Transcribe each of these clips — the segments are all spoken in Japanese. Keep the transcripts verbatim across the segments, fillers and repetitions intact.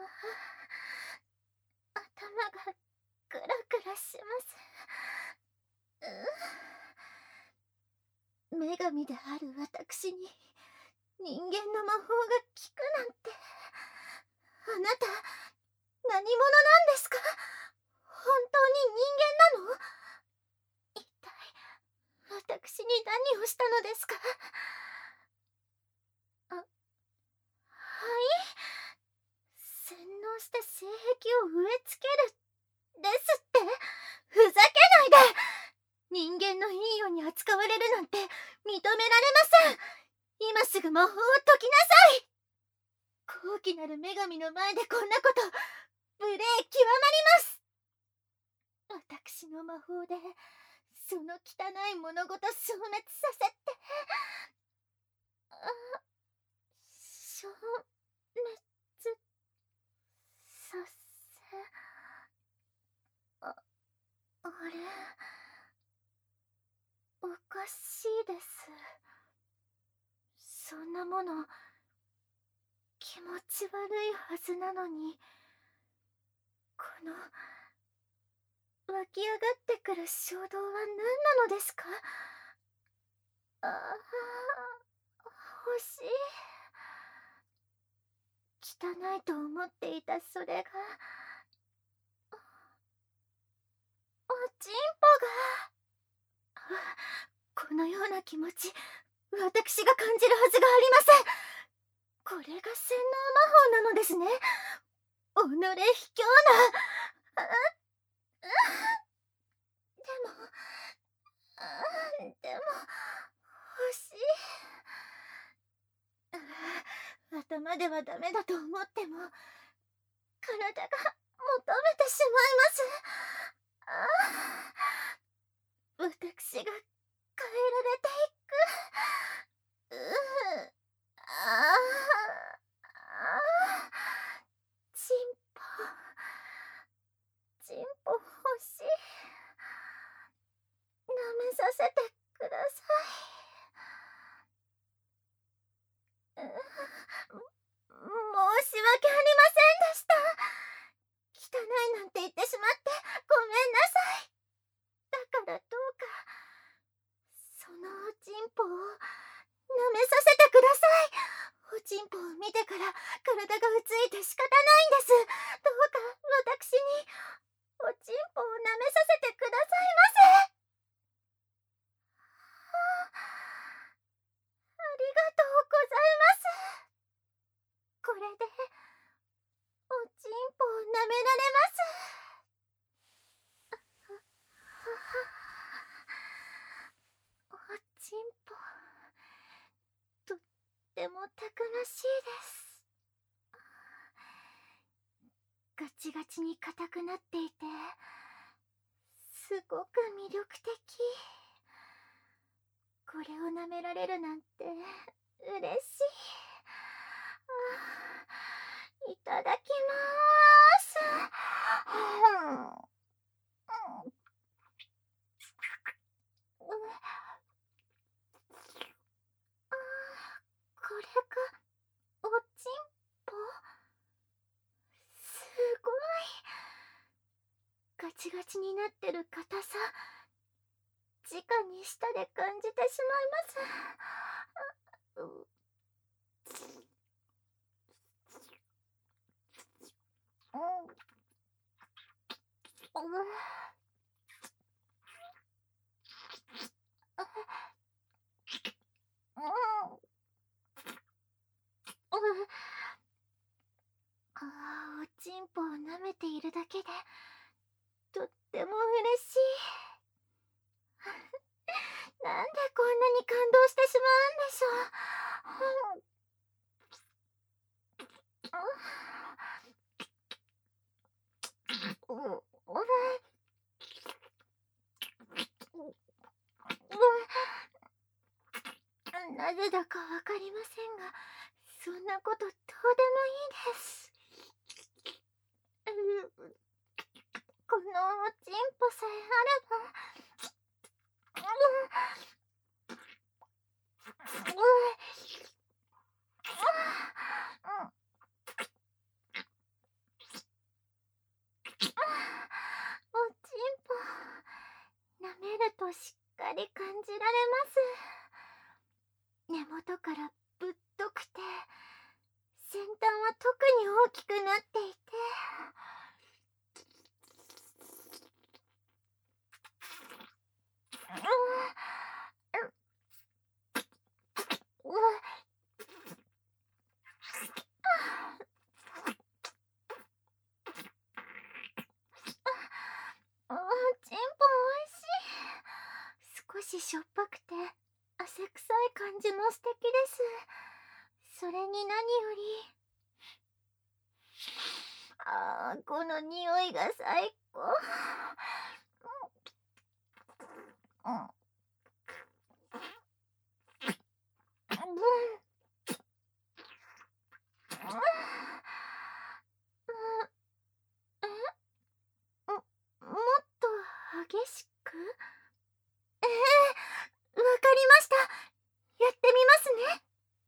頭がクラクラします。女神である私に人間の魔法が効くなんて。あなた、何者なんですか？本当に人間なの？一体、私に何をしたのですか？あ、はい？洗脳して性癖を植え付けるですって？ふざけないで！人間のいいように扱われるなんて認められません。今すぐ魔法を解きなさい。高貴なる女神の前でこんなこと、無礼極まります。私の魔法でその汚い物事消滅させて。あ、消滅させ。あ、あれ、おかしいです。そんなもの気持ち悪いはずなのに、この湧き上がってくる衝動は何なのですか？ああ、欲しい。汚いと思っていたそれが、おちんぽが。このような気持ち、私が感じるはずがありません。これが洗脳魔法なのですね。おのれ卑怯な。あ、あ、でも、あ、でも欲しい。あ、頭ではダメだと思っても体が求めてしまいます。ああ、私が変えられていく。うう、ああ、ああ、チンポ、チンポ欲しい。舐めさせてください。う、申し訳ありませんでした。汚いなんて言ってしまってごめんなさい。だからどうか、そのおちんぽを舐めさせてください。おちんぽを見てから体がうついて仕方ないんです。どうか私におちんぽを舐めさせてくださいませ。ありがとうございます。これでおちんぽを舐められます。おちんぽ、とってもたくましいです。ガチガチに硬くなっていて、すごく魅力的。これを舐められるなんて嬉しい。あ、いただきまーす。これがおちんぽ？すごい。ガチガチになってる硬さ、直に舌で感じてしまいます。う、うん、う、うん、ああ、おちんぽを舐めているだけでとっても嬉しい。なんでこんなに感動してしまうんでしょう。うん、うん、うん、なぜだかわかりませんが、そんなことどうでもいいです。このおちんぽさえあれば。 れます。根元からぶっとくて、先端は特に大きくなっていて、ううあ、チンポおいしい。少ししょっぱくて汗臭い感じも素敵です。それに何より、あー、この匂いが最高。うん。うん。も、もっと激しく？ええ、わかりました。やってみますね。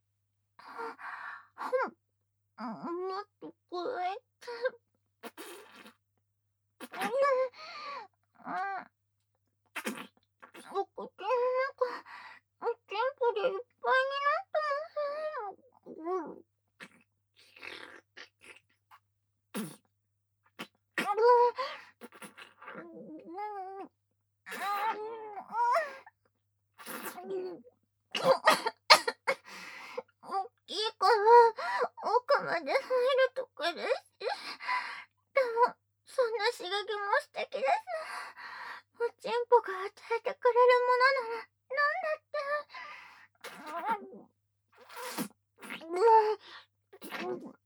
うん、もっと加えて。うん、お口の中、テンポでいっぱいになってます。うん。大きいから奥まで入るとこです。でも、そんな刺激も素敵です。おちんぽが与えてくれるものなら何だって。うん。うん。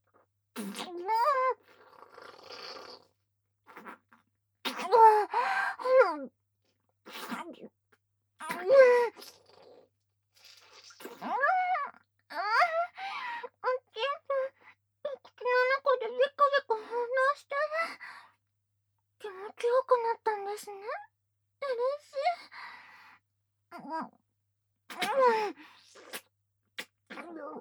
口の中でビコビコ反応して気持ちよくなったんですね。嬉しい。うん。うん。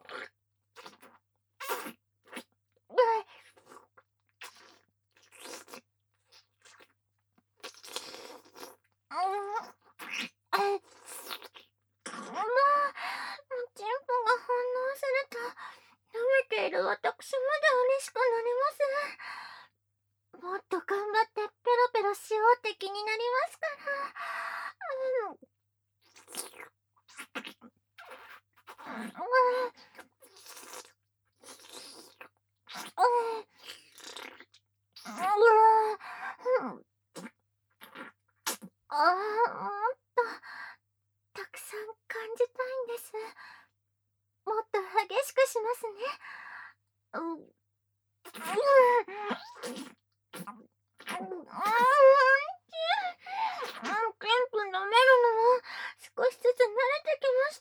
チンポが反応すると、舐めている私まで嬉しくなります。もっと頑張ってペロペロしようって気になりますから。うん。ああ、もっとたくさん感じたいんです。もっと激しくしますね。うん。うん。全部飲めるのも少しずつ慣れてきました。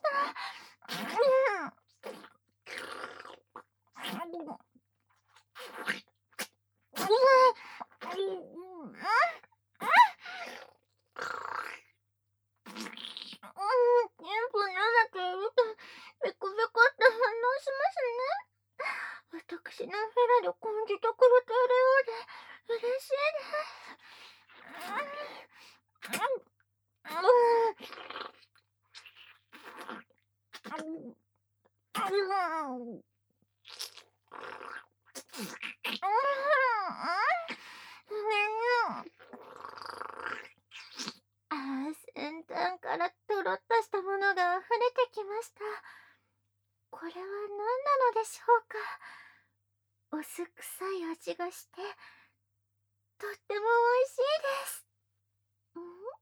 全部舐めているとビクビクって反応しますね。私のフェラで感じてくれているようで嬉しいです。ああ、先端からとろっとしたものが溢れてきました。これは何なのでしょうか。お酢臭い味がしてとっても美味しいです。ん？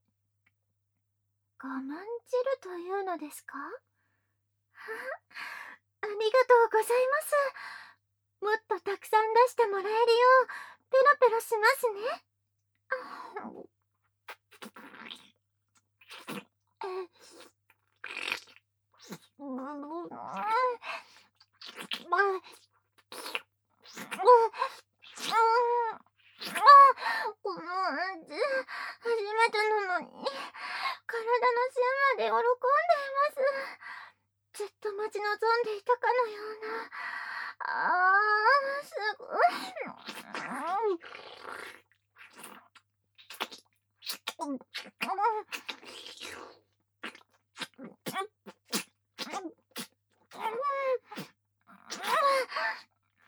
我慢汁というのですか？ありがとうございます。もっとたくさん出してもらえるようペロペロしますね。え、うん。この味、初めてなのに、体の芯まで喜んでいます。ずっと待ち望んでいたかのような。ああ、すごい。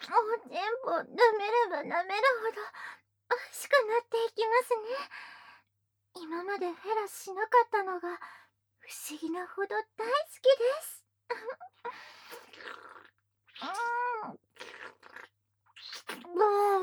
おちんぽ舐めれば舐めるほど美味しくなっていきますね。今までフェラしなかったのが不思議なほど大好きです。うん。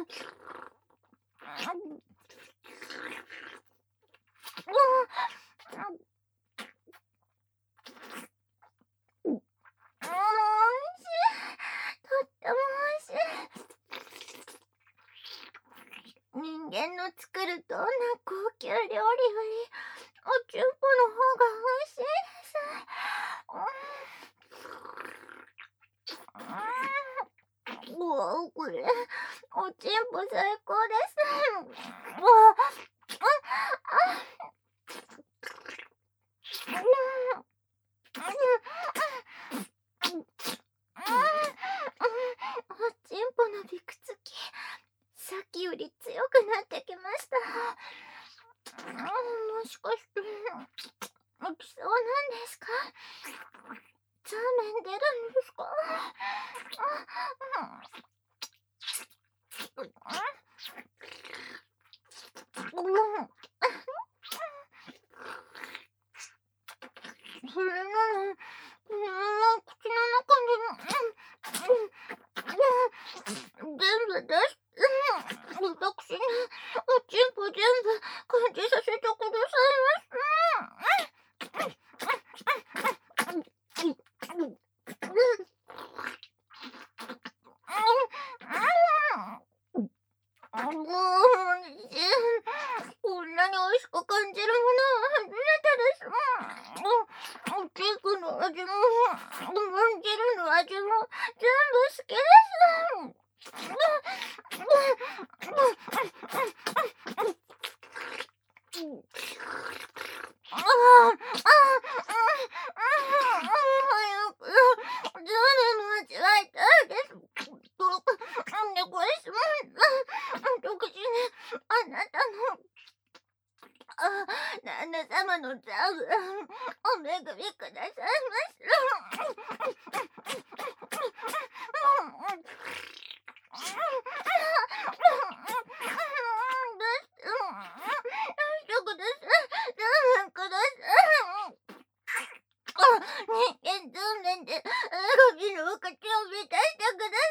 人間の作るどんな高級料理よりおちんぽの方が美味しいです。うん、うわ、これおちんぽ最高です。うわ、おちんぽのびくつきさっきより強くなってきました。もしかして起きそうなんですか？ザーメン出るんですか？うん。それなのこのまま口の中で、うん、全部出して、私におちんぽ全部感じさせてくださいまし。こんなに美味しく感じるものは初めてです。おチークの味も、レモン汁の味も全部好きです。ああ、ああ、早くザーメンの味わいたいです。どうかお願いします。特にあなたのあ、旦那様のザーメンお恵みくださいまし。人間ザーメンで神のお口を満たしてくださ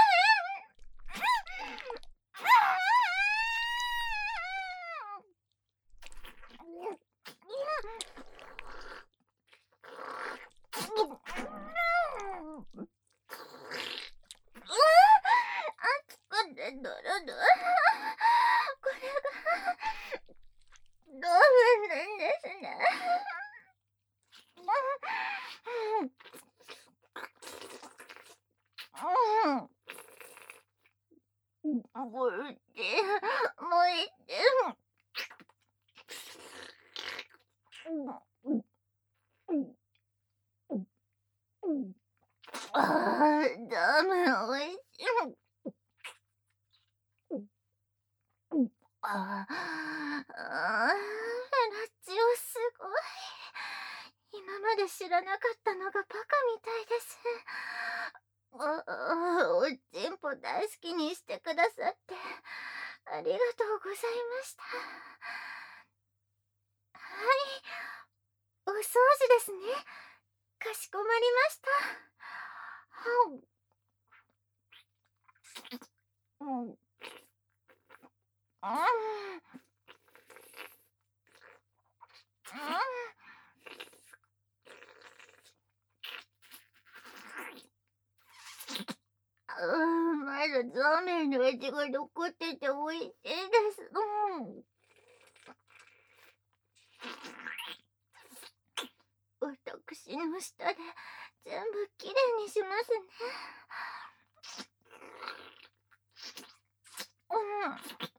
い。熱くてドロドロ。これがザーメンなんですね。うん。おいしい。もういい。ああ、ザーメンおいしい。ああ、ああ、フェラチオすごい。今まで知らなかったのがバカみたいです。ああ、おちんぽ大好きにしてくださってありがとうございました。はい、お掃除ですね。かしこまりました。はん。うん。ああ。うん、まだザーメンの味が残ってて美味しいです。うん。私の舌で全部きれいにしますね。うん。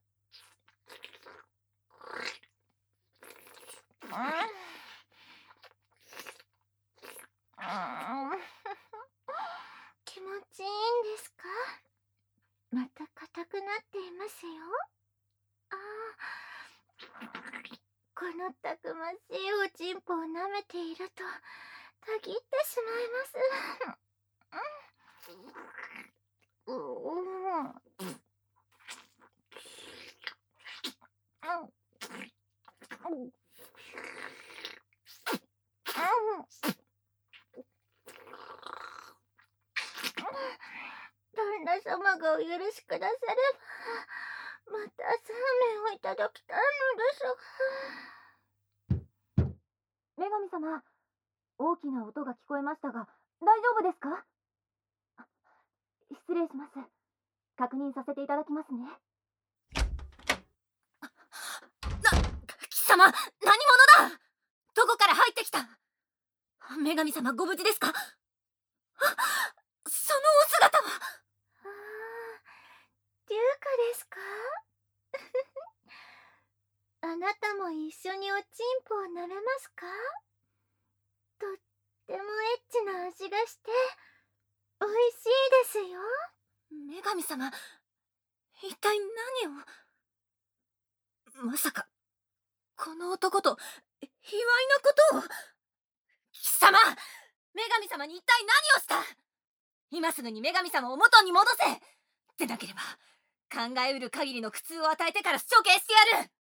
うん。気持ちいいんですか？また硬くなっていますよ。ああ、このたくましいおちんぽを舐めているとたぎってしまいます。うん。 旦那様がお許しくだされば、またサーメンをいただきたいのですが。女神様、大きな音が聞こえましたが、大丈夫ですか？失礼します。確認させていただきますね。な、貴様、何者だ！どこから入ってきた？女神様、ご無事ですか？そのお姿は。ああ、デューカですか？あなたも一緒におちんぽを舐めますか？とってもエッチな味がして美味しいですよ。女神様、一体何を。まさかこの男と卑猥なことを。貴様、女神様に一体何をした？今すぐに女神様を元に戻せ。でなければ考えうる限りの苦痛を与えてから処刑してやる。